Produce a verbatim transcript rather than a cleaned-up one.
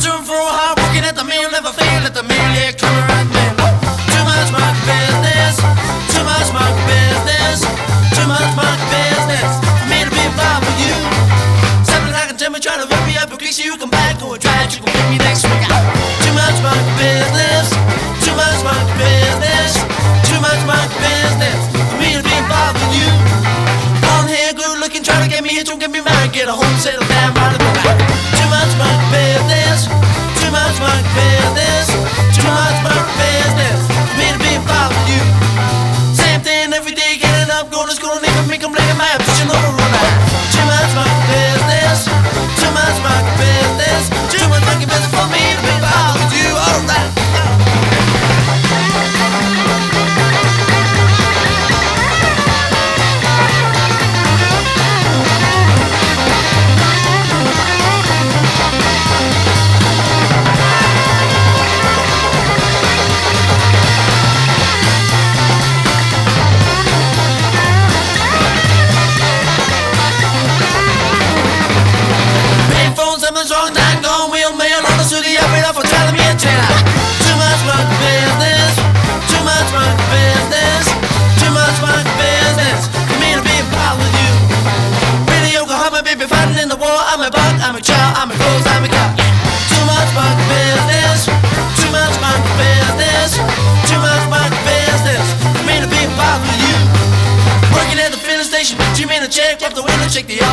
to and fro, hard working at the mill, never fail at the mill, yeah, coming right man. Too much monkey business, too much monkey business, too much monkey business for me to be involved with you. Something I can tell me, try to rip me up, at least you come back, go and try it, you can pick me next week. Too much monkey business, too much monkey business, too much monkey business for me to be involved with you. Long hair, good looking, try to get me here, don't get me married, get a home, settle down, right at the back. Too much monkey business, too much monkey business, too much monkey business for me to be involved with you. Same thing every day, getting up, going to school, and even make them like a map, pushing over run out. Too much monkey business, too much monkey business, too much monkey business for me to be involved with you. Alright. Wrong time gone, wheel mail on the city, I've been up for telling me a tale. Too much monkey business, too much monkey business, too much monkey business for me to be involved with you. Really Oklahoma, baby, fighting in the war. I'm a buck, I'm a child, I'm a clothes, I'm a cop. Too much monkey business, too much monkey business, too much monkey business for me to be involved with you. Working at the filling station, Jimmy in a check, up the window, check the